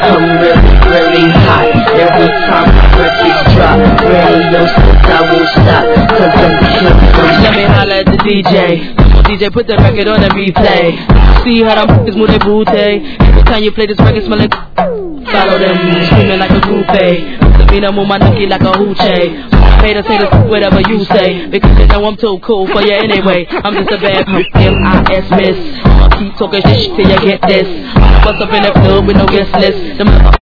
come really hot. Every time my records drop, radio says I won't stop, cause I'm killin'. Let me holla at the DJ. DJ, put the record on and replay. See how them f***ers move their booty. Every time you play this record, smell like follow them, screaming like a groupie. Sabina move my nookie like a hoochie. Haters say this whatever you say, because you know I'm too cool for you anyway. I'm just a bad M.I.S. miss. I'll keep talking shit till you get this. Bust up in the club with no guest list.